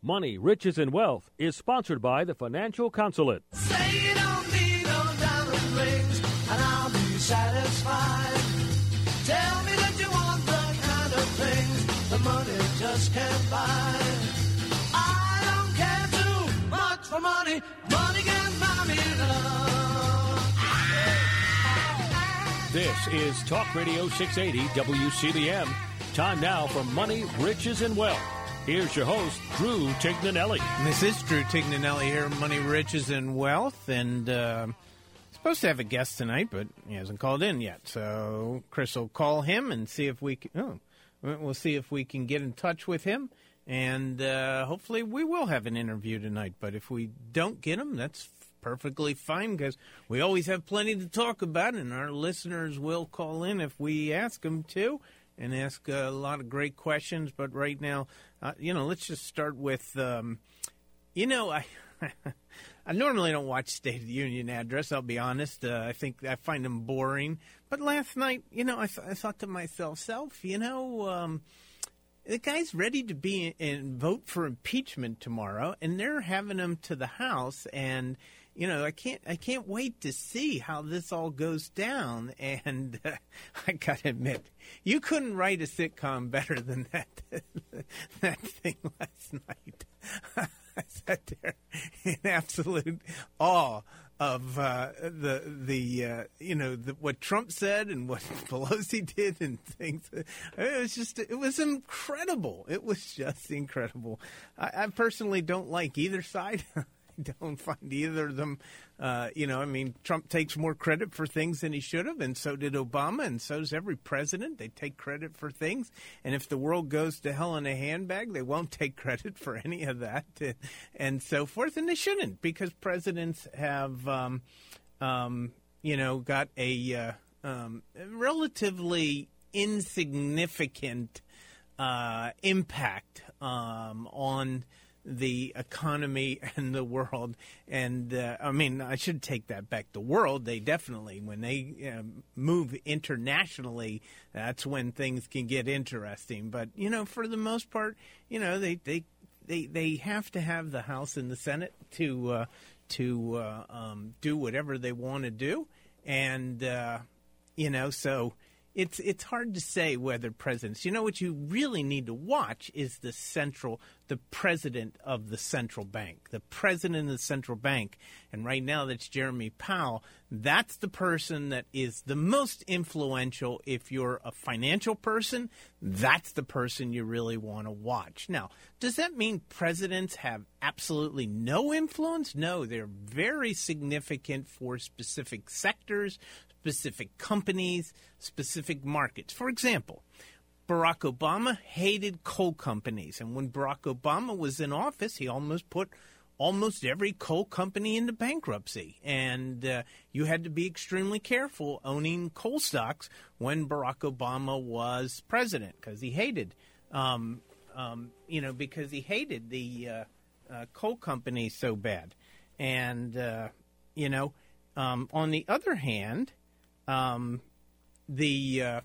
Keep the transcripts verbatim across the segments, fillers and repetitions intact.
Money, Riches, and Wealth is sponsored by the Financial Consulate. Say you don't need no diamond rings, and I'll be satisfied. Tell me that you want the kind of things the money just can't buy. I don't care too much for money. Money can buy me love. This is Talk Radio six eighty W C B M. Time now for Money, Riches, and Wealth. Here's your host, Drew Tignanelli. This is Drew Tignanelli here, Money, Riches, and Wealth, and uh, supposed to have a guest tonight, but he hasn't called in yet. So Chris will call him and see if we can. Oh, we'll see if we can get in touch with him, and uh, hopefully we will have an interview tonight. But if we don't get him, that's perfectly fine because we always have plenty to talk about, and our listeners will call in if we ask them to. And ask a lot of great questions, but right now, uh, you know, let's just start with, um, you know, I I normally don't watch State of the Union address, I'll be honest. Uh, I think I find them boring. But last night, you know, I, th- I thought to myself, self, you know, um, the guy's ready to be and vote for impeachment tomorrow, and they're having him to the House, and you know, I can't I can't wait to see how this all goes down. And uh, I got to admit, you couldn't write a sitcom better than that that thing last night. I sat there in absolute awe of uh, the the uh, you know the, what Trump said and what Pelosi did and things. It was just it was incredible. It was just incredible. I, I personally don't like either side. Don't find either of them, uh, you know, I mean, Trump takes more credit for things than he should have, and so did Obama, and so does every president. They take credit for things, and if the world goes to hell in a handbag, they won't take credit for any of that, and so forth, and they shouldn't, because presidents have, um, um, you know, got a uh, um, relatively insignificant uh, impact um, on the economy and the world. And, uh, I mean, I should take that back. The world, they definitely, when they uh, move internationally, that's when things can get interesting. But, you know, for the most part, you know, they they, they, they have to have the House and the Senate to, uh, to uh, um, do whatever they want to do. And, uh, you know, so It's it's hard to say whether presidents. You know what you really need to watch is the central, the president of the central bank, the president of the central bank. And right now that's Jeremy Powell. That's the person that is the most influential. If you're a financial person, that's the person you really want to watch. Now, does that mean presidents have absolutely no influence? No, they're very significant for specific sectors, specific companies, specific markets. For example, Barack Obama hated coal companies. And when Barack Obama was in office, he almost put almost every coal company into bankruptcy. And uh, you had to be extremely careful owning coal stocks when Barack Obama was president because he hated, um, um, you know, because he hated the uh, uh, coal companies so bad. And, uh, you know, um, on the other hand, Um, the, uh,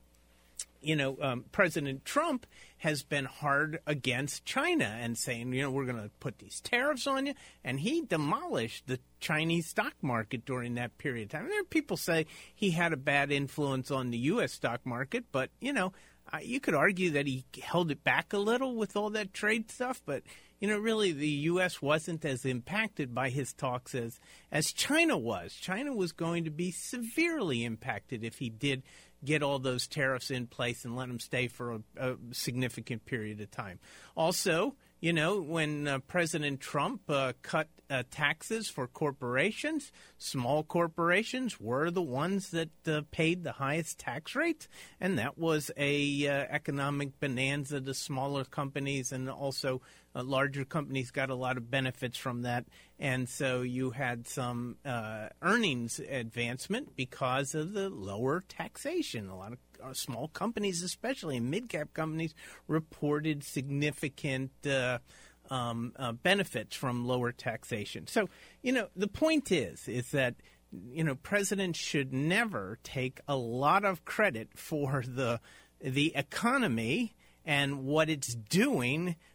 you know, um, President Trump has been hard against China and saying, you know, we're going to put these tariffs on you. And he demolished the Chinese stock market during that period of time. And there are people say he had a bad influence on the U S stock market. But, you know, uh, you could argue that he held it back a little with all that trade stuff. But, you know, really the U S wasn't as impacted by his talks as, as China was. China was going to be severely impacted if he did get all those tariffs in place and let them stay for a, a significant period of time. Also, you know, when uh, President Trump uh, cut uh, taxes for corporations, small corporations were the ones that uh, paid the highest tax rates, and that was a uh, economic bonanza to smaller companies, and also uh, larger companies got a lot of benefits from that. And so you had some uh, earnings advancement because of the lower taxation. A lot of uh, small companies, especially and mid-cap companies, reported significant uh, um, uh, benefits from lower taxation. So, you know, the point is, is that, you know, presidents should never take a lot of credit for the the economy and what it's doing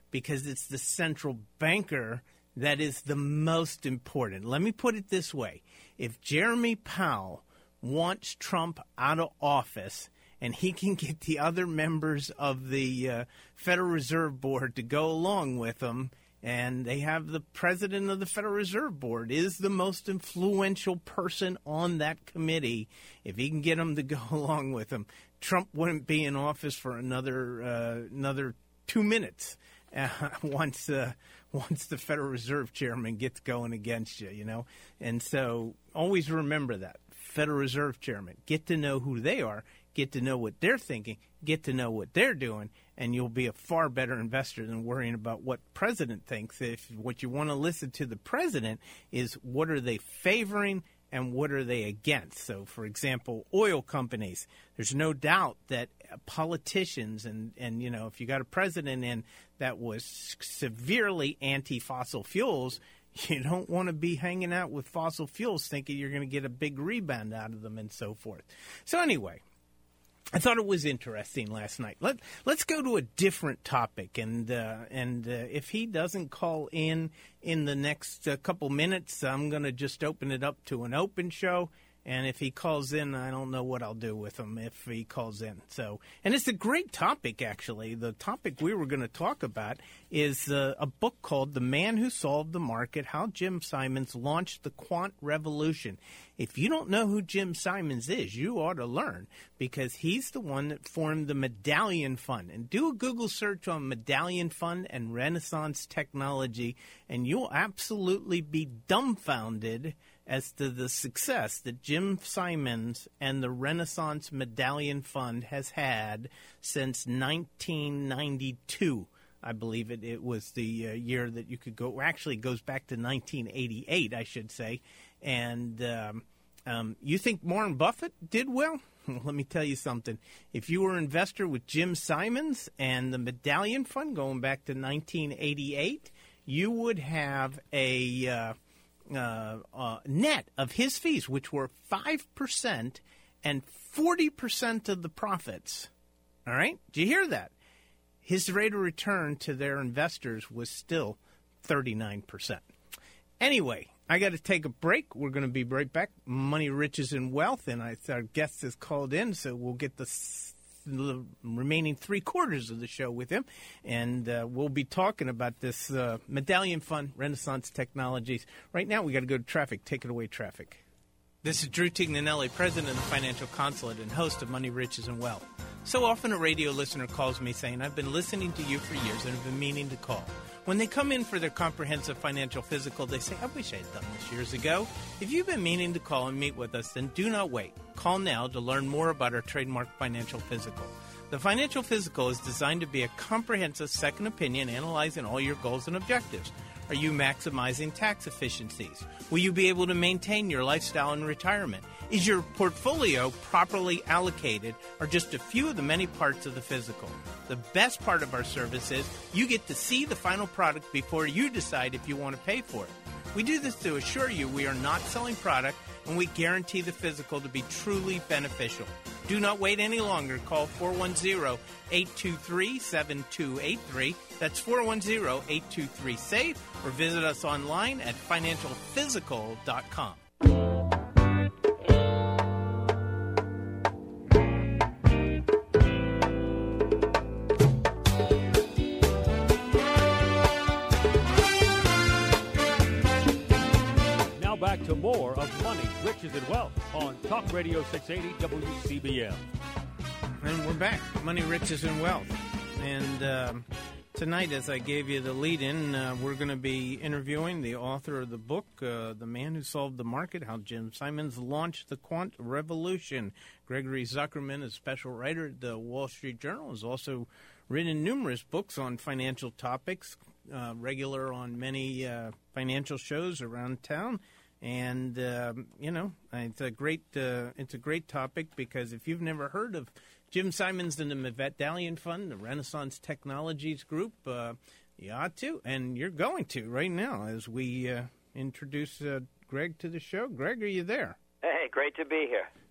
because it's the central banker that is the most important. Let me put it this way. If Jeremy Powell wants Trump out of office and he can get the other members of the uh, Federal Reserve Board to go along with him, and they have the president of the Federal Reserve Board is the most influential person on that committee. If he can get them to go along with him, Trump wouldn't be in office for another uh, another two minutes uh, once uh, once the Federal Reserve Chairman gets going against you, you know. And so always remember that. Federal Reserve Chairman, get to know who they are, get to know what they're thinking, get to know what they're doing, and you'll be a far better investor than worrying about what president thinks. If what you want to listen to the president is what are they favoring and what are they against. So, for example, oil companies, there's no doubt that politicians and, and you know, if you got a president in that was severely anti-fossil fuels, you don't want to be hanging out with fossil fuels thinking you're going to get a big rebound out of them and so forth. So anyway, I thought it was interesting last night. Let, let's go to a different topic. And uh, and uh, if he doesn't call in in the next uh, couple minutes, I'm going to just open it up to an open show. And if he calls in, I don't know what I'll do with him if he calls in. So, and it's a great topic, actually. The topic we were going to talk about is uh, a book called The Man Who Solved the Market, How Jim Simons Launched the Quant Revolution. If you don't know who Jim Simons is, you ought to learn, because he's the one that formed the Medallion Fund. And do a Google search on Medallion Fund and Renaissance Technology, and you'll absolutely be dumbfounded as to the success that Jim Simons and the Renaissance Medallion Fund has had since nineteen ninety-two. I believe it, it was the uh, year that you could go. Actually, it goes back to nineteen eighty-eight, I should say. And um, um, you think Warren Buffett did well? Let me tell you something. If you were an investor with Jim Simons and the Medallion Fund going back to nineteen eighty-eight, you would have a uh, uh, uh, net of his fees, which were five percent and forty percent of the profits. All right? Did you hear that? His rate of return to their investors was still thirty-nine percent. Anyway, I got to take a break. We're going to be right back. Money, Riches, and Wealth, and I, our guest has called in, so we'll get the, the remaining three quarters of the show with him, and uh, we'll be talking about this uh, Medallion Fund, Renaissance Technologies. Right now, we got to go to traffic. Take it away, traffic. This is Drew Tignanelli, president of the Financial Consulate and host of Money, Riches, and Wealth. So often a radio listener calls me saying, I've been listening to you for years and have been meaning to call. When they come in for their comprehensive financial physical, they say, I wish I had done this years ago. If you've been meaning to call and meet with us, then do not wait. Call now to learn more about our trademark financial physical. The financial physical is designed to be a comprehensive second opinion analyzing all your goals and objectives. Are you maximizing tax efficiencies? Will you be able to maintain your lifestyle in retirement? Is your portfolio properly allocated, or just a few of the many parts of the physical? The best part of our service is you get to see the final product before you decide if you want to pay for it. We do this to assure you we are not selling product, and we guarantee the physical to be truly beneficial. Do not wait any longer. Call four one zero, eight two three, seven two eight three. That's four one zero, eight two three, S A V E, or visit us online at financial physical dot com. Back to more of Money, Riches, and Wealth on Talk Radio six eighty W C B M. And we're back, Money, Riches, and Wealth. And um, tonight, as I gave you the lead-in, uh, we're going to be interviewing the author of the book, uh, The Man Who Solved the Market, How Jim Simons Launched the Quant Revolution. Gregory Zuckerman is a special writer at the Wall Street Journal, has also written numerous books on financial topics, uh, regular on many uh, financial shows around town. And, um, you know, it's a great uh, it's a great topic, because if you've never heard of Jim Simons and the Medallion Fund, the Renaissance Technologies Group, uh, you ought to, and you're going to right now as we uh, introduce uh, Greg to the show. Greg, are you there? Hey, great to be here.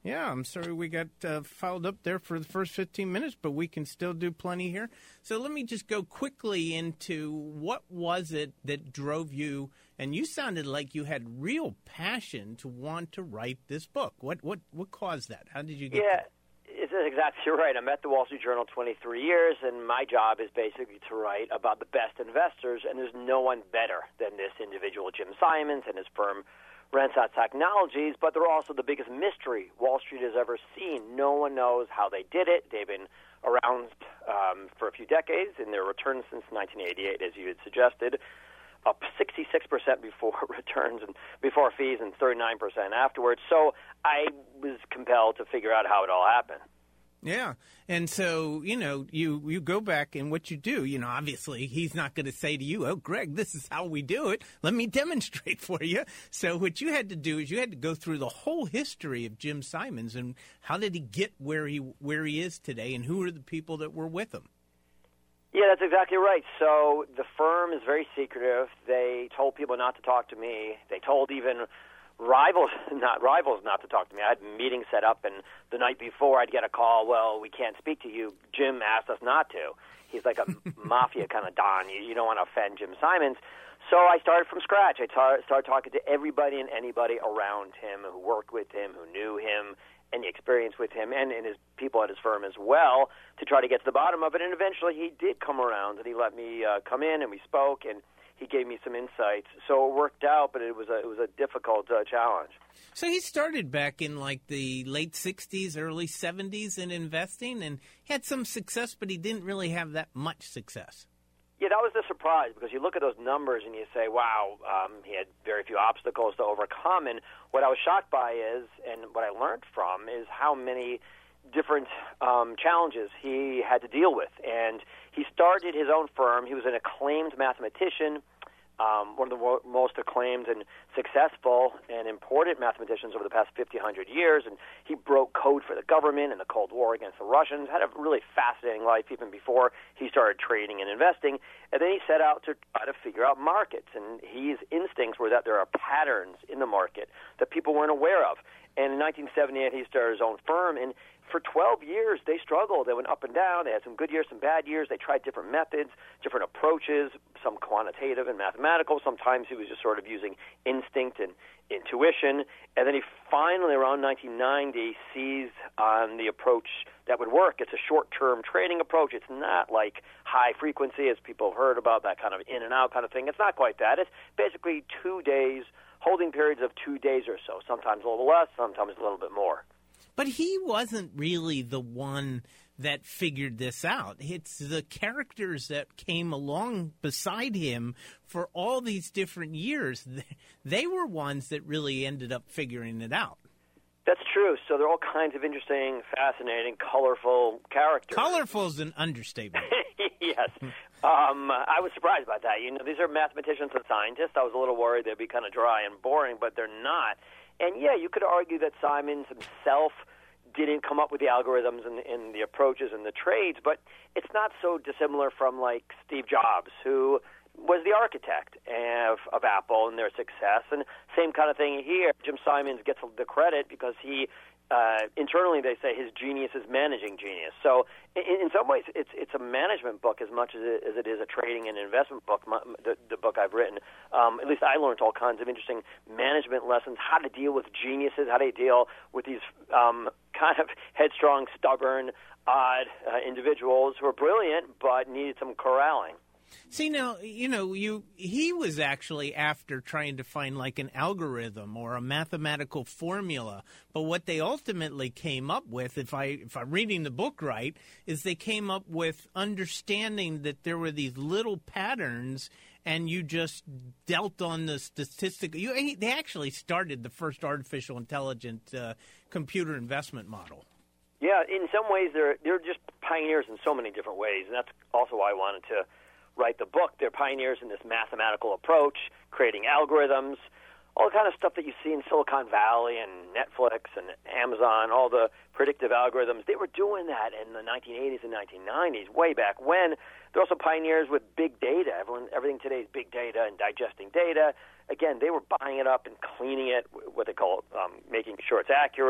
Yeah, I'm sorry we got uh, fouled up there for the first fifteen minutes, but we can still do plenty here. So let me just go quickly into what was it that drove you, and you sounded like you had real passion to want to write this book. What what what caused that? How did you get Yeah, that? it's exactly right. I'm at the Wall Street Journal twenty-three years, and my job is basically to write about the best investors, and there's no one better than this individual, Jim Simons, and his firm, Renaissance Technologies, but they're also the biggest mystery Wall Street has ever seen. No one knows how they did it. They've been around um, for a few decades, and their returns since nineteen eighty-eight, as you had suggested, up sixty-six percent before returns and before fees and thirty-nine percent afterwards. So I was compelled to figure out how it all happened. Yeah. And so, you know, you, you go back and what you do, you know, obviously he's not going to say to you, oh, Greg, this is how we do it. Let me demonstrate for you. So what you had to do is you had to go through the whole history of Jim Simons and how did he get where he where he is today and who are the people that were with him? Yeah, that's exactly right. So the firm is very secretive. They told people not to talk to me. They told even rivals, not rivals, not to talk to me. I had meetings set up, and the night before I'd get a call, well, we can't speak to you. Jim asked us not to. He's like a mafia kind of don. You, you don't want to offend Jim Simons. So I started from scratch. I tar- started talking to everybody and anybody around him who worked with him, who knew him, any experience with him, and, and his people at his firm as well, to try to get to the bottom of it. And eventually he did come around, and he let me uh, come in, and we spoke, and he gave me some insights. So it worked out, but it was a, it was a difficult uh, challenge. So he started back in like the late sixties, early seventies in investing, and he had some success, but he didn't really have that much success. Yeah, that was the surprise, because you look at those numbers and you say, wow, um, he had very few obstacles to overcome. And what I was shocked by is, and what I learned from, is how many different um, challenges he had to deal with. And he started his own firm. He was an acclaimed mathematician, um, one of the wo- most acclaimed and successful and important mathematicians over the past fifty, one hundred years. And he broke code for the government in the Cold War against the Russians, had a really fascinating life even before he started trading and investing. And then he set out to try to figure out markets. And his instincts were that there are patterns in the market that people weren't aware of. And in nineteen seventy-eight, he started his own firm. And for twelve years, they struggled. They went up and down. They had some good years, some bad years. They tried different methods, different approaches, some quantitative and mathematical. Sometimes he was just sort of using instinct and intuition. And then he finally, around nineteen ninety, seized on the approach that would work. It's a short-term trading approach. It's not like high frequency, as people have heard about, that kind of in and out kind of thing. It's not quite that. It's basically two days, holding periods of two days or so, sometimes a little less, sometimes a little bit more. But he wasn't really the one that figured this out. It's the characters that came along beside him for all these different years. They were ones that really ended up figuring it out. That's true. So there are all kinds of interesting, fascinating, colorful characters. Colorful is an understatement. Yes. Um, I was surprised by that. You know, these are mathematicians and scientists. I was a little worried they'd be kind of dry and boring, but they're not. And, yeah, you could argue that Simons himself didn't come up with the algorithms and, and the approaches and the trades, but it's not so dissimilar from, like, Steve Jobs, who was the architect of, of Apple and their success. And same kind of thing here. Jim Simons gets the credit because he, uh, internally they say his genius is managing genius. So in, in some ways it's it's a management book as much as it, as it is a trading and investment book, my, the, the book I've written. Um, at least I learned all kinds of interesting management lessons, how to deal with geniuses, how to deal with these um, kind of headstrong, stubborn, odd uh, individuals who are brilliant but needed some corralling. See, now, you know, you he was actually after trying to find like an algorithm or a mathematical formula. But what they ultimately came up with, if, I, if I'm reading the book right, is they came up with understanding that there were these little patterns and you just dealt on the statistical. You, they actually started the first artificial intelligent uh, computer investment model. Yeah, in some ways they're they're just pioneers in so many different ways, and that's also why I wanted to write the book. They're pioneers in this mathematical approach, creating algorithms, all the kind of stuff that you see in Silicon Valley and Netflix and Amazon, all the predictive algorithms. They were doing that in the nineteen eighties and nineteen nineties, way back when. They're also pioneers with big data. Everyone, everything today is big data and digesting data. Again, they were buying it up and cleaning it, what they call um, making sure it's accurate.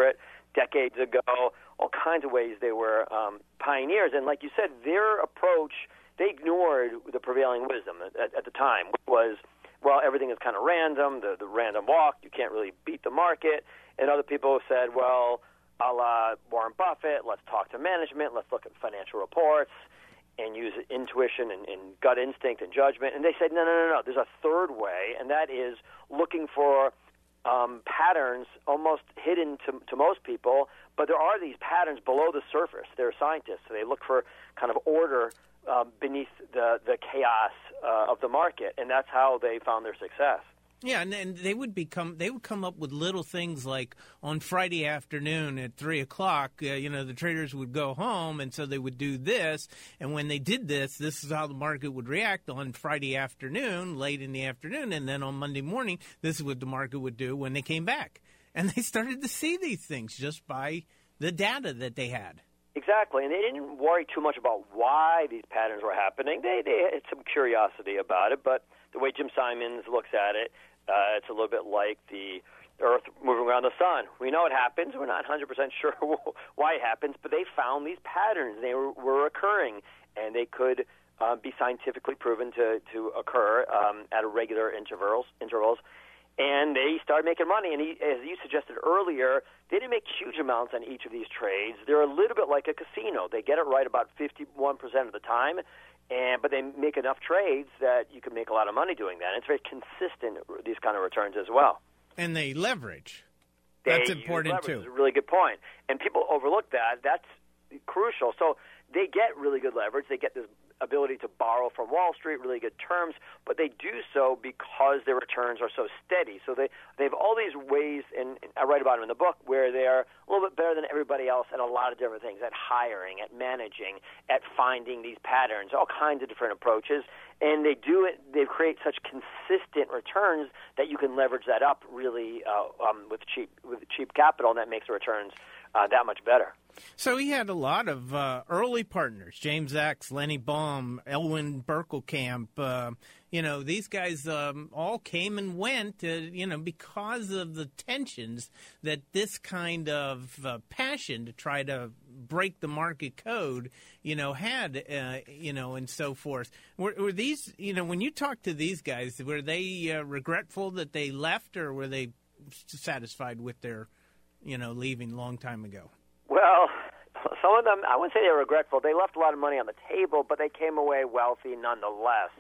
decades ago, all kinds of ways they were um, pioneers. And like you said, their approach, they ignored the prevailing wisdom at, at the time, which was, well, everything is kind of random, the, the random walk, you can't really beat the market. And other people said, well, a la Warren Buffett, let's talk to management, let's look at financial reports and use intuition and, and gut instinct and judgment. And they said, no, no, no, no, there's a third way, and that is looking for um, patterns almost hidden to, to most people, but there are these patterns below the surface. They're scientists, so they look for kind of order um, beneath the, the chaos uh, of the market, and that's how they found their success. Yeah, and, and they would become they would come up with little things like on Friday afternoon at three o'clock, uh, you know, the traders would go home, and so they would do this. And when they did this, this is how the market would react on Friday afternoon, late in the afternoon, and then on Monday morning, this is what the market would do when they came back. And they started to see these things just by the data that they had. Exactly, and they didn't worry too much about why these patterns were happening. They they had some curiosity about it, but the way Jim Simons looks at it, uh, it's a little bit like the Earth moving around the sun. We know it happens. We're not one hundred percent sure why it happens, but they found these patterns. They were, were occurring, and they could uh, be scientifically proven to, to occur um, at regular intervals. intervals. And they started making money. And he, as you suggested earlier, they didn't make huge amounts on each of these trades. They're a little bit like a casino. They get it right about fifty-one percent of the time, and but they make enough trades that you can make a lot of money doing that. And it's very consistent, these kind of returns as well. And they leverage. That's they important, leverage. too. It's a really good point. And people overlook that. That's crucial. So they get really good leverage. They get this ability to borrow from Wall Street, really good terms, but they do so because their returns are so steady. So they, they have all these ways, and I write about them in the book, where they're a little bit better than everybody else at a lot of different things, at hiring, at managing, at finding these patterns, all kinds of different approaches. And they do it, they create such consistent returns that you can leverage that up really uh, um, with cheap with cheap capital, and that makes the returns uh, that much better. So he had a lot of uh, early partners, James X, Lenny Baum, Elwyn Berkelkamp. Uh, you know, these guys um, all came and went, uh, you know, because of the tensions that this kind of uh, passion to try to break the market code, you know, had, uh, you know, and so forth. Were, were these, you know, when you talk to these guys, were they uh, regretful that they left, or were they satisfied with their, you know, leaving a long time ago? Well, some of them, I wouldn't say they were regretful. They left a lot of money on the table, but they came away wealthy nonetheless.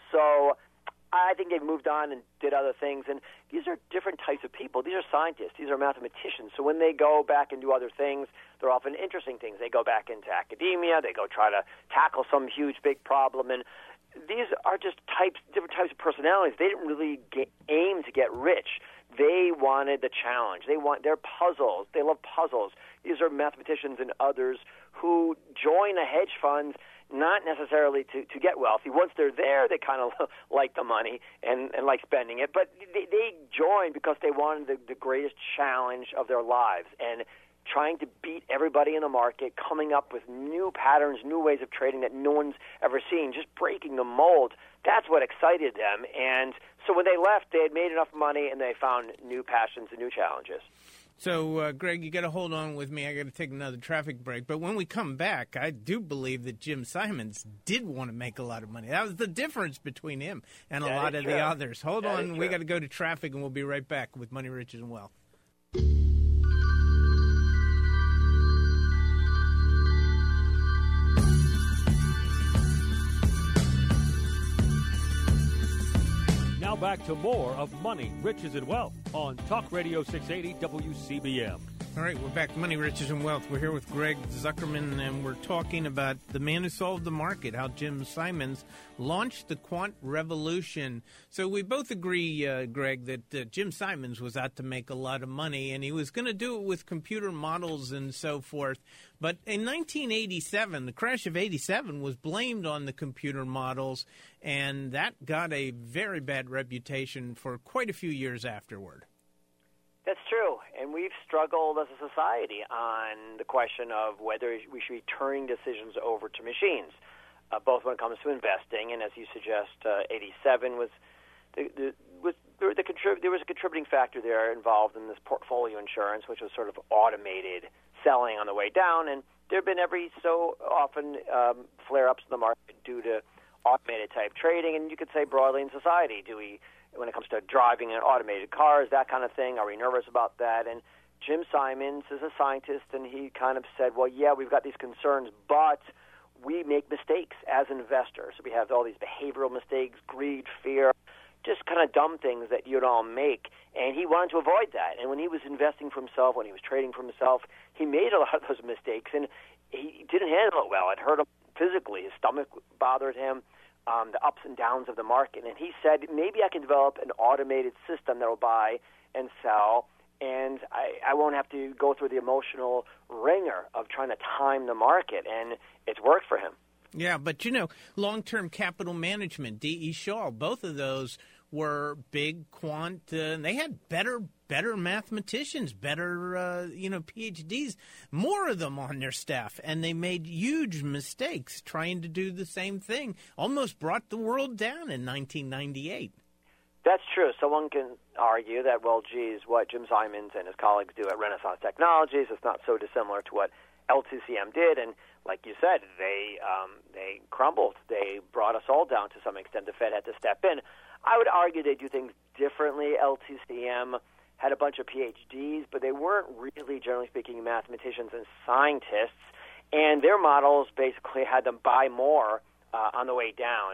So I think they've moved on and did other things. And these are different types of people. These are scientists. These are mathematicians. So when they go back and do other things, they're often interesting things. They go back into academia. They go try to tackle some huge, big problem. And these are just types, different types of personalities. They didn't really get, aim to get rich. They wanted the challenge. They want their puzzles. They love puzzles. These are mathematicians and others who join a hedge fund not necessarily to, to get wealthy. Once they're there, they kind of like the money and, and like spending it. But they, they joined because they wanted the, the greatest challenge of their lives and trying to beat everybody in the market, coming up with new patterns, new ways of trading that no one's ever seen, just breaking the mold. That's what excited them. And so when they left, they had made enough money and they found new passions and new challenges. So, uh, Greg, you got to hold on with me. I got to take another traffic break. But when we come back, I do believe that Jim Simons did want to make a lot of money. That was the difference between him and a That lot is of true. the others. Hold That on. is We true. got to go to traffic, and we'll be right back with Money, Riches, and Wealth. Now back to more of Money, Riches, and Wealth on Talk Radio six eighty W C B M. All right, we're back. Money, Riches, and Wealth. We're here with Greg Zuckerman, and we're talking about the man who solved the market, how Jim Simons launched the quant revolution. So we both agree, uh, Greg, that uh, Jim Simons was out to make a lot of money, and he was going to do it with computer models and so forth. But in nineteen eighty-seven, the crash of eighty-seven was blamed on the computer models, and that got a very bad reputation for quite a few years afterward. That's true, and we've struggled as a society on the question of whether we should be turning decisions over to machines, uh, both when it comes to investing, and as you suggest, uh, eighty-seven was the, the, was, the, the contrib- there was a contributing factor there involved in this portfolio insurance, which was sort of automated selling on the way down. And there have been every so often um, flare-ups in the market due to automated type trading. And you could say broadly in society, do we, when it comes to driving in automated cars, that kind of thing, are we nervous about that? And Jim Simons is a scientist, and he kind of said, well, yeah, we've got these concerns, but we make mistakes as investors. We have all these behavioral mistakes, greed, fear, just kind of dumb things that you don't make. And he wanted to avoid that. And when he was investing for himself, when he was trading for himself, he made a lot of those mistakes, and he didn't handle it well. It hurt him physically. His stomach bothered him, um, the ups and downs of the market. And he said, maybe I can develop an automated system that will buy and sell, and I, I won't have to go through the emotional ringer of trying to time the market. And it's worked for him. Yeah, but, you know, long-term capital management, D E. Shaw, both of those were big quant, uh, and they had better better mathematicians, better, uh, you know, P H Ds, more of them on their staff, and they made huge mistakes trying to do the same thing, almost brought the world down in nineteen ninety-eight. That's true. Someone can argue that, well, geez, what Jim Simons and his colleagues do at Renaissance Technologies is not so dissimilar to what L T C M did, and like you said, they um, they crumbled. They brought us all down to some extent. The Fed had to step in. I would argue they do things differently. L T C M had a bunch of P H Ds, but they weren't really, generally speaking, mathematicians and scientists, and their models basically had them buy more uh, on the way down.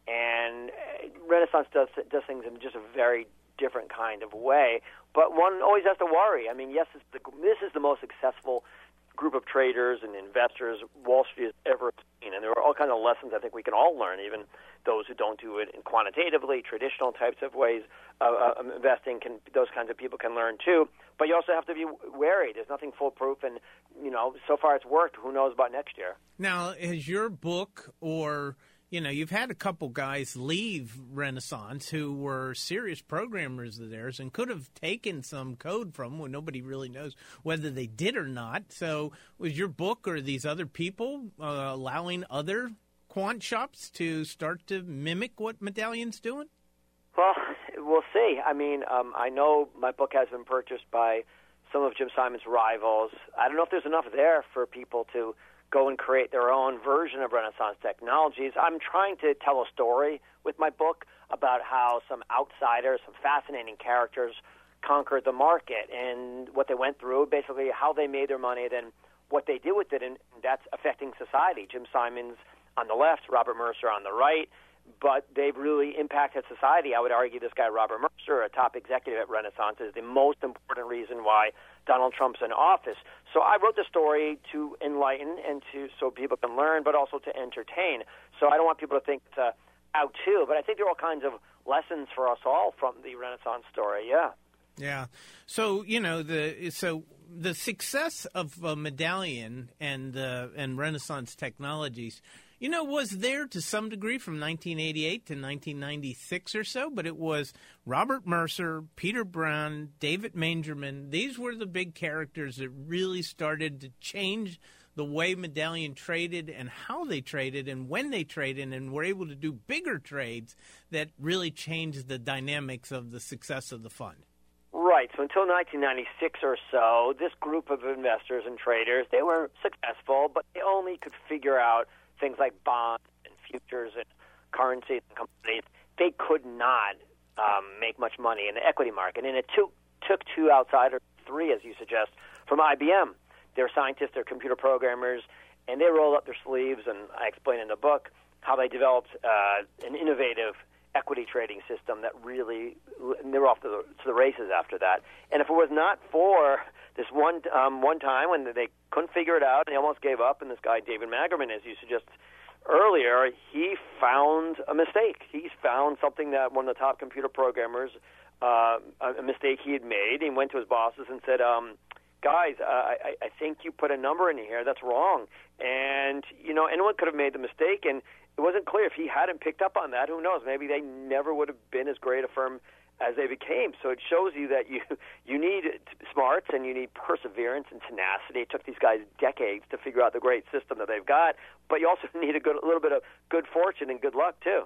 And Renaissance does does things in just a very different kind of way, but one always has to worry. I mean, yes, it's the, this is the most successful group of traders and investors Wall Street has ever seen, and there are all kinds of lessons I think we can all learn, even those who don't do it in quantitatively, traditional types of ways of uh, investing. Can those kinds of people can learn too, but you also have to be wary. There's nothing foolproof, and you know, so far it's worked. Who knows about next year? Now, has your book, or you know, you've had a couple guys leave Renaissance who were serious programmers of theirs and could have taken some code from when nobody really knows whether they did or not. So was your book or these other people uh, allowing other quant shops to start to mimic what Medallion's doing? Well, we'll see. I mean, um, I know my book has been purchased by some of Jim Simons' rivals. I don't know if there's enough there for people to go and create their own version of Renaissance Technologies. I'm trying to tell a story with my book about how some outsiders, some fascinating characters conquered the market and what they went through, basically how they made their money, then what they did with it, and that's affecting society. Jim Simons on the left, Robert Mercer on the right, but they've really impacted society. I would argue this guy, Robert Mercer, a top executive at Renaissance, is the most important reason why Donald Trump's in office. So I wrote the story to enlighten and to so people can learn, but also to entertain. So I don't want people to think it's a how-to, but I think there are all kinds of lessons for us all from the Renaissance story, yeah. Yeah. So, you know, the so the success of uh, Medallion and uh, and Renaissance Technologies, you know, was there to some degree from nineteen eighty-eight to nineteen ninety-six or so, but it was Robert Mercer, Peter Brown, David Mangerman. These were the big characters that really started to change the way Medallion traded and how they traded and when they traded, and were able to do bigger trades that really changed the dynamics of the success of the fund. Right. So until nineteen ninety-six or so, this group of investors and traders, they were successful, but they only could figure out things like bonds and futures and currencies and companies. They could not um, make much money in the equity market. And it took, took two outsiders, three, as you suggest, from I B M. They're scientists, they're computer programmers, and they rolled up their sleeves, and I explain in the book how they developed uh, an innovative equity trading system that really, and they were off to the, to the races after that. And if it was not for this one um, one time when they couldn't figure it out and they almost gave up, and this guy, David Mangerman, as you suggested earlier, he found a mistake. He's found something that one of the top computer programmers, uh, a mistake he had made. He went to his bosses and said, um, guys, uh, I, I think you put a number in here that's wrong. And, you know, anyone could have made the mistake, and it wasn't clear. If he hadn't picked up on that, who knows? Maybe they never would have been as great a firm as they became. So it shows you that you you need smarts and you need perseverance and tenacity. It took these guys decades to figure out the great system that they've got, but you also need a, good, a little bit of good fortune and good luck, too.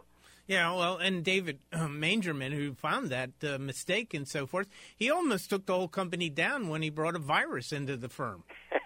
Yeah, well, and David uh, Mangerman, who found that uh, mistake and so forth, he almost took the whole company down when he brought a virus into the firm.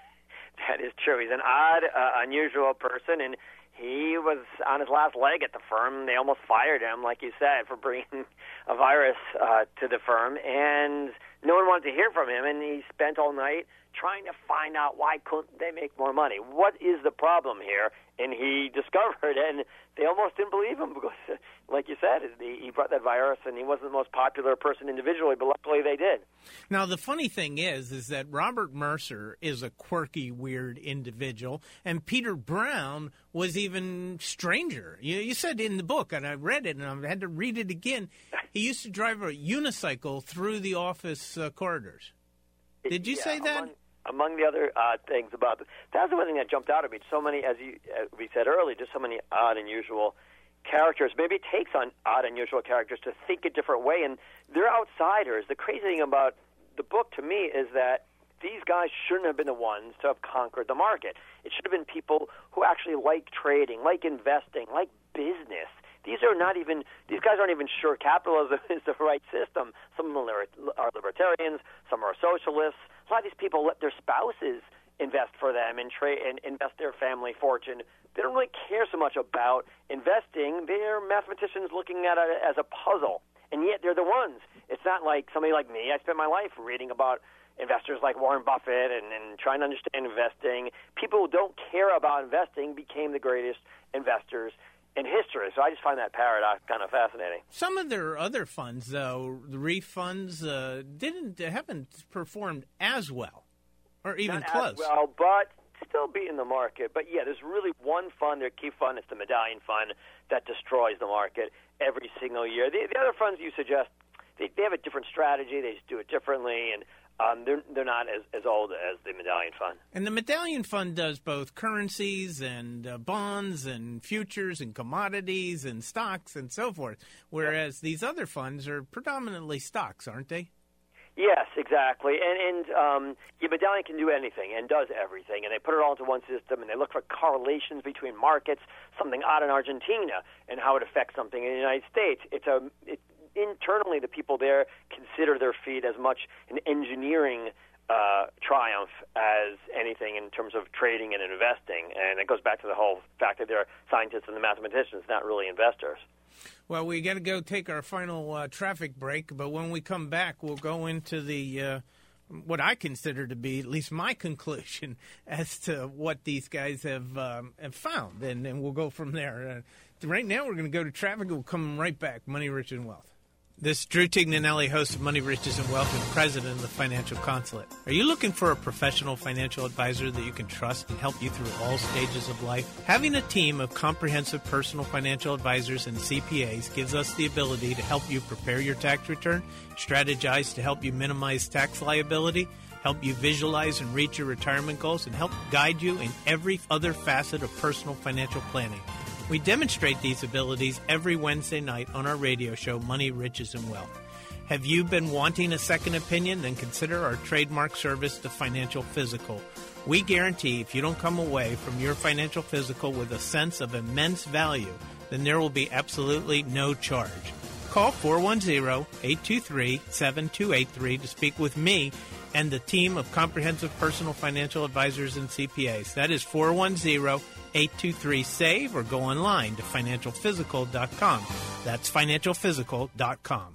That is true. He's an odd, uh, unusual person, and he was on his last leg at the firm. They almost fired him, like you said, for bringing a virus uh, to the firm, and no one wanted to hear from him, and he spent all night trying to find out why couldn't they make more money. What is the problem here? And he discovered, and they almost didn't believe him because, like you said, he brought that virus, and he wasn't the most popular person individually, but luckily they did. Now, the funny thing is, is that Robert Mercer is a quirky, weird individual, and Peter Brown was even stranger. You, you said in the book, and I read it, and I had to read it again, he used to drive a unicycle through the office uh, corridors. Did you yeah, say that? Among, among the other odd things about it, that's the one thing that jumped out at me. So many, as you as we said earlier, just so many odd, unusual characters. Maybe it takes on odd, unusual characters to think a different way, and they're outsiders. The crazy thing about the book to me is that these guys shouldn't have been the ones to have conquered the market. It should have been people who actually like trading, like investing, like business. These are not even, these guys aren't even sure capitalism is the right system. Some of them are libertarians, some are socialists. A lot of these people let their spouses invest for them and trade and invest their family fortune. They don't really care so much about investing. They're mathematicians looking at it as a puzzle, and yet they're the ones. It's not like somebody like me. I spent my life reading about investors like Warren Buffett and, and trying to understand investing. People who don't care about investing became the greatest investors in history. So I just find that paradox kind of fascinating. Some of their other funds, though, the REIT funds, uh, didn't haven't performed as well, or even Not close. As well, but still beating the market. But yeah, there's really one fund, their key fund, it's the Medallion Fund, that destroys the market every single year. The, the other funds you suggest, they, they have a different strategy. They just do it differently, and Um, they're they're not as, as old as the Medallion Fund. And the Medallion Fund does both currencies and uh, bonds and futures and commodities and stocks and so forth, whereas yep. these other funds are predominantly stocks, aren't they? Yes, exactly. And, and um, your Medallion can do anything and does everything, and they put it all into one system, and they look for correlations between markets, something odd in Argentina, and how it affects something in the United States. It's a it, Internally, the people there consider their feat as much an engineering uh, triumph as anything in terms of trading and investing. And it goes back to the whole fact that they're scientists and mathematicians, not really investors. Well, we got to go take our final uh, traffic break, but when we come back, we'll go into the uh, what I consider to be at least my conclusion as to what these guys have, um, have found, and, and we'll go from there. Uh, right now, we're going to go to traffic, and we'll come right back. Money, Rich, and Wealth. This is Drew Tignanelli, host of Money, Riches, and Wealth, and president of the Financial Consulate. Are you looking for a professional financial advisor that you can trust and help you through all stages of life? Having a team of comprehensive personal financial advisors and C P As gives us the ability to help you prepare your tax return, strategize to help you minimize tax liability, help you visualize and reach your retirement goals, and help guide you in every other facet of personal financial planning. We demonstrate these abilities every Wednesday night on our radio show, Money, Riches, and Wealth. Have you been wanting a second opinion? Then consider our trademark service, the Financial Physical. We guarantee if you don't come away from your financial physical with a sense of immense value, then there will be absolutely no charge. Call four one zero, eight two three, seven two eight three to speak with me and the team of comprehensive personal financial advisors and C P As. That is four one zero, eight two three, SAVE, or go online to financial physical dot com. That's financial physical dot com.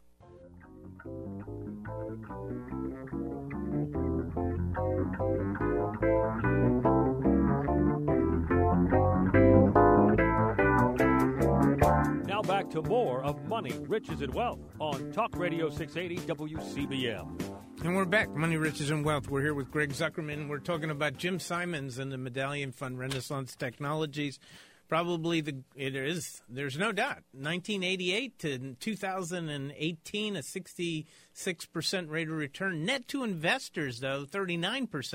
Now back to more of Money, Riches, and Wealth on Talk Radio six eighty W C B M. And we're back, Money, Riches, and Wealth. We're here with Greg Zuckerman. We're talking about Jim Simons and the Medallion Fund, Renaissance Technologies. Probably the it is. There's no doubt. nineteen eighty-eight to two thousand eighteen, a sixty-six percent rate of return. Net to investors, though, thirty-nine percent.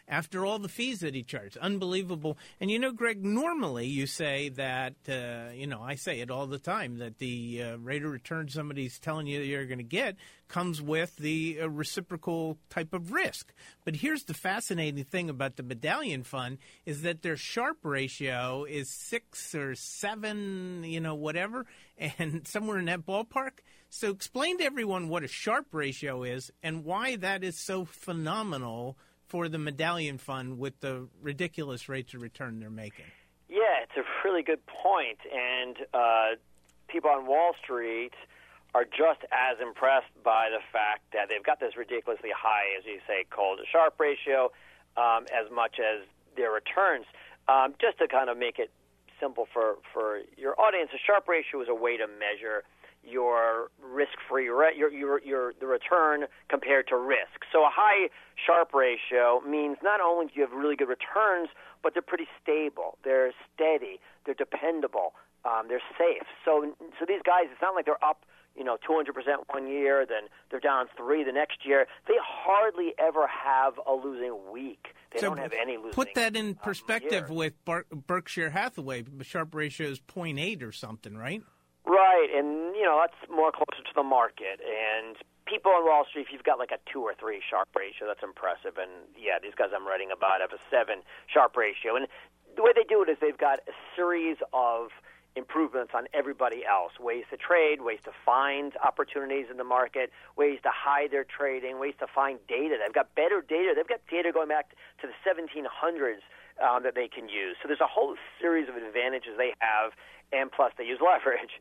after all the fees that he charged. Unbelievable. And, you know, Greg, normally you say that, uh, you know, I say it all the time, that the uh, rate of return somebody's telling you you're going to get comes with the uh, reciprocal type of risk. But here's the fascinating thing about the Medallion Fund is that their Sharpe ratio is six or seven, you know, whatever, and somewhere in that ballpark. So explain to everyone what a Sharpe ratio is and why that is so phenomenal for the Medallion Fund with the ridiculous rates of return they're making. Yeah, it's a really good point. And uh, people on Wall Street are just as impressed by the fact that they've got this ridiculously high, as you say, called a Sharpe ratio, um, as much as their returns. Um, just to kind of make it simple for, for your audience, a Sharpe ratio is a way to measure your risk-free, re- your, your, your the return compared to risk. So a high Sharpe ratio means not only do you have really good returns, but they're pretty stable, they're steady, they're dependable, um, they're safe. So, so these guys, it's not like they're up, you know, two hundred percent one year, then they're down three the next year. They hardly ever have a losing week. They so don't have any losing. Put that in perspective um, with Bar- Berkshire Hathaway. The Sharpe ratio is zero point eight or something, right? Right, and, you know, that's more closer to the market. And people on Wall Street, if you've got like a two or three Sharpe ratio, that's impressive. And, yeah, these guys I'm writing about have a seven Sharpe ratio. And the way they do it is they've got a series of improvements on everybody else, ways to trade, ways to find opportunities in the market, ways to hide their trading, ways to find data. They've got better data. They've got data going back to the seventeen hundreds um, that they can use. So there's a whole series of advantages they have, and plus they use leverage.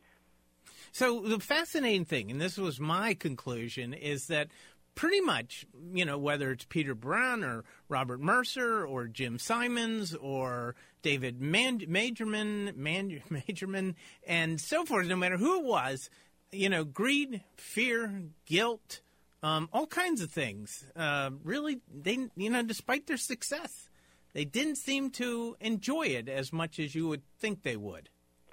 So the fascinating thing, and this was my conclusion, is that pretty much, you know, whether it's Peter Brown or Robert Mercer or Jim Simons or David Man- Majorman, Man- Majorman, and so forth, no matter who it was, you know, greed, fear, guilt, um, all kinds of things. Uh, really, they, you know, despite their success, they didn't seem to enjoy it as much as you would think they would.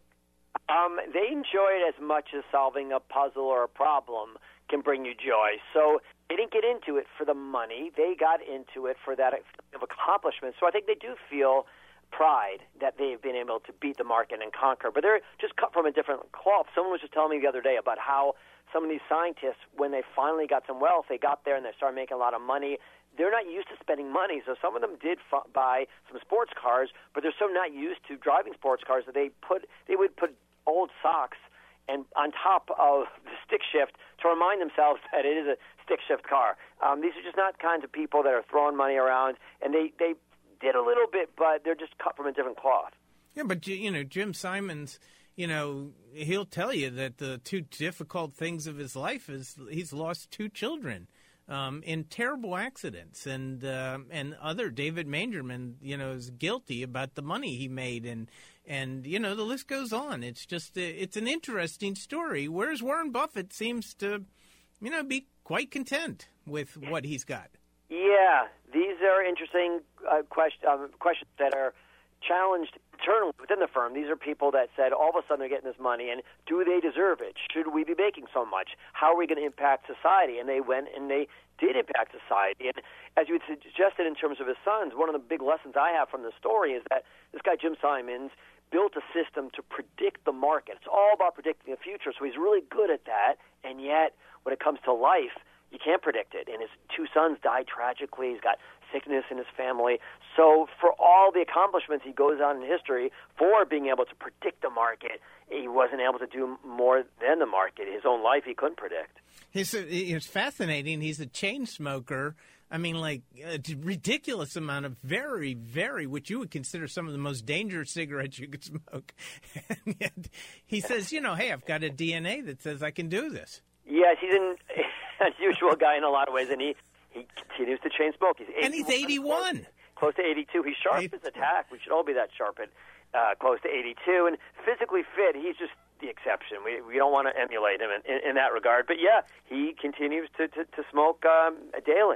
Um, they enjoy it as much as solving a puzzle or a problem can bring you joy. So they didn't get into it for the money. They got into it for that of accomplishment. So I think they do feel pride that they've been able to beat the market and conquer. But they're just cut from a different cloth. Someone was just telling me the other day about how some of these scientists, when they finally got some wealth, they got there and they started making a lot of money. They're not used to spending money, so some of them did f- buy some sports cars, but they're so not used to driving sports cars that they put they would put old socks and on top of the stick shift to remind themselves that it is a stick shift car. Um, these are just not kinds of people that are throwing money around, and they, they did a little bit, but they're just cut from a different cloth. Yeah, but, you know, Jim Simons, you know, he'll tell you that the two difficult things of his life is he's lost two children um, in terrible accidents. And uh, and other, David Mangerman, you know, is guilty about the money he made. And, and you know, the list goes on. It's just, it's an interesting story, whereas Warren Buffett seems to, you know, be quite content with what he's got. Yeah, these are interesting uh, question, um, questions that are challenged internally within the firm. These are people that said all of a sudden they're getting this money, and do they deserve it? Should we be making so much? How are we going to impact society? And they went and they did impact society. And as you had suggested in terms of his sons, one of the big lessons I have from the story is that this guy, Jim Simons, built a system to predict the market. It's all about predicting the future, so he's really good at that. And yet, when it comes to life, you can't predict it. And his two sons died tragically. He's got sickness in his family. So for all the accomplishments he goes on in history for being able to predict the market, he wasn't able to do more than the market. His own life he couldn't predict. It's, it's fascinating. He's a chain smoker. I mean, like, a ridiculous amount of very, very, which you would consider some of the most dangerous cigarettes you could smoke. And yet he says, you know, hey, I've got a D N A that says I can do this. Yes, he's an unusual guy in a lot of ways, and he, he continues to chain smoke. He's and he's eighty-one. Close, close to eighty-two. He's sharp Eight. as a tack. We should all be that sharp at uh, close to eighty-two. And physically fit, he's just the exception. We we don't want to emulate him in, in, in that regard. But, yeah, he continues to, to, to smoke um, daily.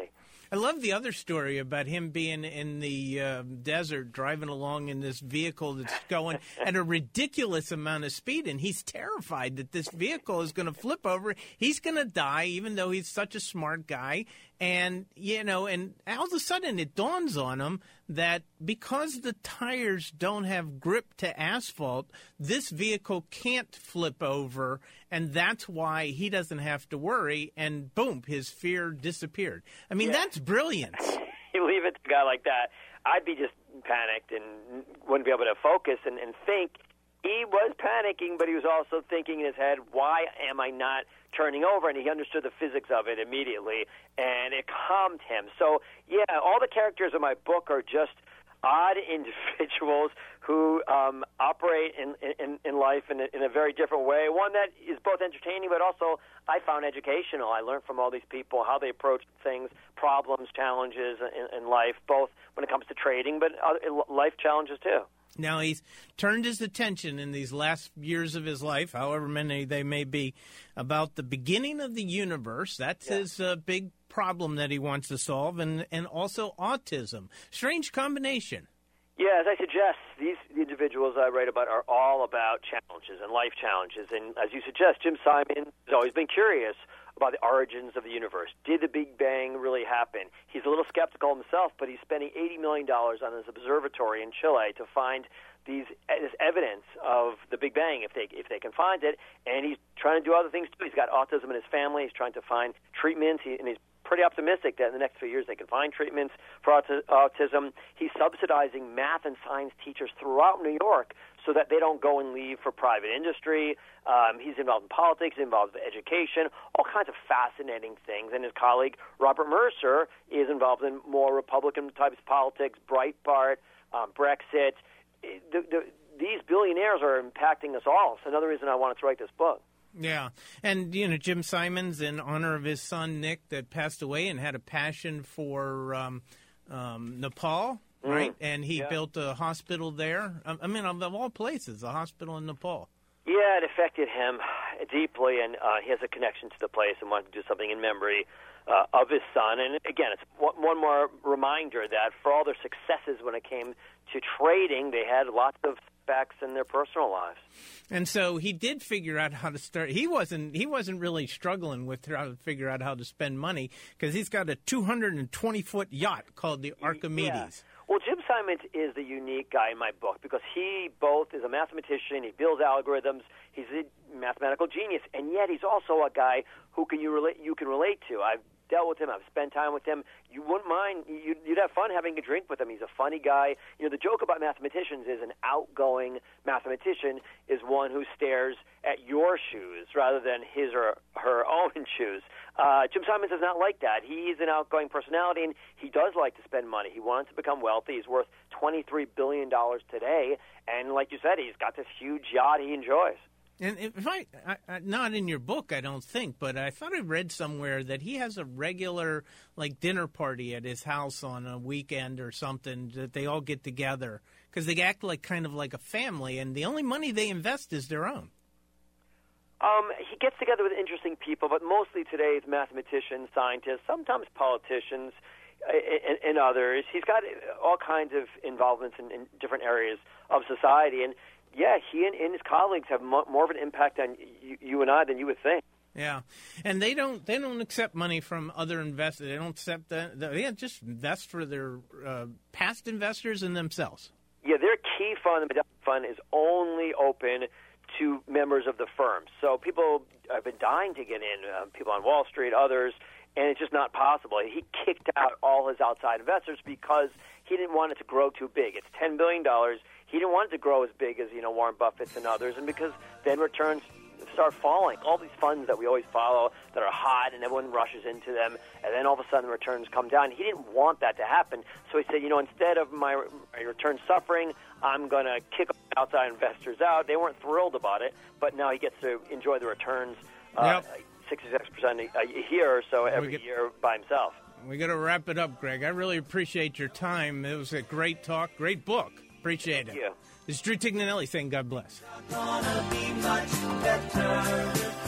I love the other story about him being in the uh, desert, driving along in this vehicle that's going at a ridiculous amount of speed, and he's terrified that this vehicle is going to flip over. He's going to die, even though he's such a smart guy. And, you know, and all of a sudden it dawns on him that because the tires don't have grip to asphalt, this vehicle can't flip over, and that's why he doesn't have to worry, and boom, his fear disappeared. I mean, Yeah. that's brilliant. You leave it to a guy like that, I'd be just panicked and wouldn't be able to focus and, and think. He was panicking, but he was also thinking in his head, why am I not turning over? And he understood the physics of it immediately, and it calmed him. So, yeah, all the characters in my book are just odd individuals who um, operate in, in, in life in a, in a very different way, one that is both entertaining but also I found educational. I learned from all these people how they approach things, problems, challenges in, in life, both when it comes to trading but other, life challenges too. Now, he's turned his attention in these last years of his life, however many they may be, about the beginning of the universe. That's Yeah. his uh, big problem that he wants to solve, and, and also autism. Strange combination. Yeah, as I suggest, these individuals I write about are all about challenges and life challenges. And as you suggest, Jim Simon has always been curious about the origins of the universe. Did the Big Bang really happen? He's a little skeptical himself, but he's spending eighty million dollars on his observatory in Chile to find these this evidence of the Big Bang, if they if they can find it. And he's trying to do other things too. He's got autism in his family. He's trying to find treatments, he, and he's pretty optimistic that in the next few years they can find treatments for auti- autism. He's subsidizing math and science teachers throughout New York so that they don't go and leave for private industry. Um, he's involved in politics, he's involved in education, all kinds of fascinating things. And his colleague, Robert Mercer, is involved in more Republican types of politics, Breitbart, um, Brexit. The, the, these billionaires are impacting us all. It's another reason I wanted to write this book. Yeah, and, you know, Jim Simons, in honor of his son, Nick, that passed away and had a passion for um, um, Nepal, Mm. right? And he Yeah. built a hospital there. I I mean, of all places, a hospital in Nepal. Yeah, it affected him deeply, and uh, he has a connection to the place and wanted to do something in memory uh, of his son. And again, it's one, one more reminder that for all their successes when it came to trading, they had lots of setbacks in their personal lives. And so he did figure out how to start. He wasn't. He wasn't really struggling with how to figure out how to spend money because he's got a two hundred twenty foot yacht called the Archimedes. Yeah. Well, Jim Simons is the unique guy in my book because he both is a mathematician, he builds algorithms, he's a mathematical genius, and yet he's also a guy who can you relate you can relate to. I've dealt with him, I've spent time with him. You wouldn't mind, you'd, you'd have fun having a drink with him. He's a funny guy. You know, the joke about mathematicians is an outgoing mathematician is one who stares at your shoes rather than his or her own shoes. Uh, Jim Simons is not like that. He's an outgoing personality, and he does like to spend money. He wants to become wealthy. He's worth twenty-three billion dollars today, and like you said, he's got this huge yacht he enjoys. And if I, I, I, not in your book, I don't think, but I thought I read somewhere that he has a regular, like, dinner party at his house on a weekend or something that they all get together because they act like kind of like a family, and the only money they invest is their own. Um, he gets together with interesting people, but mostly today's mathematicians, scientists, sometimes politicians, and, and others. He's got all kinds of involvements in, in different areas of society, and yeah, he and, and his colleagues have mo- more of an impact on you, you and I than you would think. Yeah, and they don't they don't accept money from other investors. They don't accept that. They just invest for their uh, past investors and themselves. Yeah, their key fund, the Medallion Fund, is only open to members of the firm. So people have been dying to get in, uh, people on Wall Street, others, and it's just not possible. He kicked out all his outside investors because he didn't want it to grow too big. It's ten billion dollars. He didn't want it to grow as big as, you know, Warren Buffett's and others, and because then returns start falling. All these funds that we always follow that are hot and everyone rushes into them, and then all of a sudden the returns come down. He didn't want that to happen, so he said, you know, instead of my, my returns suffering, I'm going to kick outside investors out. They weren't thrilled about it, but now he gets to enjoy the returns uh, Yep. sixty-six percent a year or so every get- year by himself. We got to wrap it up, Greg. I really appreciate your time. It was a great talk, great book. Appreciate it. Thank you. This is Drew Tignanelli saying God bless. Gonna be much better.